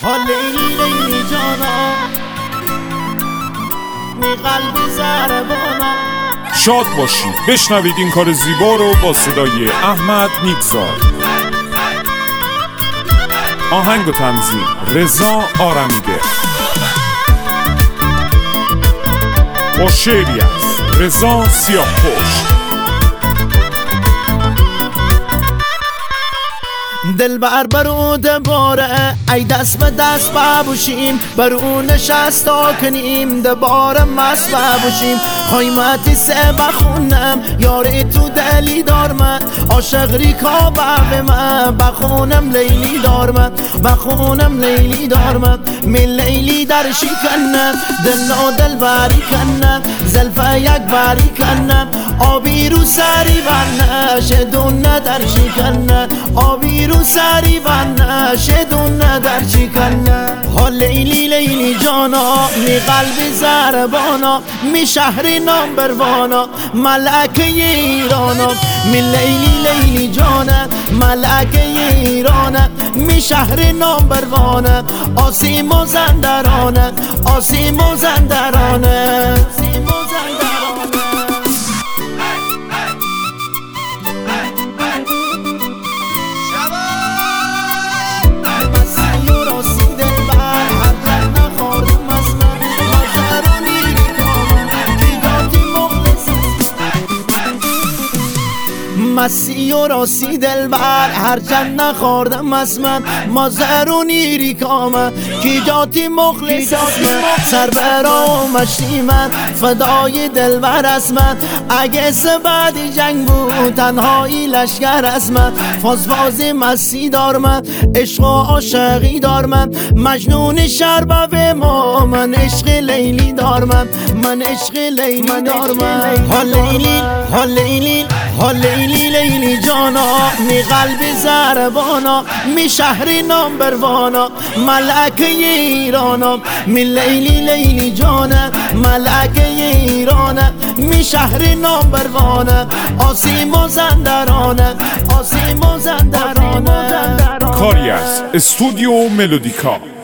لیلی لیلی جانا می قلب ضربانا. شاد باشید. بشنوید این کار زیبا رو با صدای احمد نیکزاد. آهنگ و تنظیم رضا آرمیده. با شعری از رضا سیاه‌پشت. دل برود باره ای دست به دست ببوشیم، برو نشستا کنیم دباره مست ببوشیم. خایمتی سه بخونم یاری تو دلی دارم، عاشق ریکا به من بخونم لیلی دارم، بخونم لیلی دارم. من لیلی در شکنم دل و دل بری کنم، زلفه یک بری کنم آبی رو سری بنه شدونه در شکنم، آبی رو سری بنه شدونه در شکنم. لیلی لیلی جانا می قلب ضربانا، می شهر نامبروانا ملکه ایرانا. می لیلی لیلی جانا ملکه ایرانا، می شهر نامبروانا آسیم و زندرانه، آسیم و زندرانه، آسیم و زندرانه. مسی و راسی دلبر هرچند نخوردم از من، مازر و نیری کامه کی جاتی مخلص از من. سر برا و مشتی من فدای دلبر از من، اگه سبدی جنگ بود تنهایی لشکر از من. فازفازی مسی دار من عشق و عاشقی دار من، مجنون شربه ما من عشق لیلی دار من، من عشق لیلی دار من. لیلی لیلی لیلی لیلی جانا می قلب ضربانا، می شهر نامبروانا ملکه ایرانا. می لیلی لیلی جانا ملکه ایرانا، می شهر نامبروانا آسیم و زندرانه، آسیم و زندرانه. کاری از استودیو ملودیکا.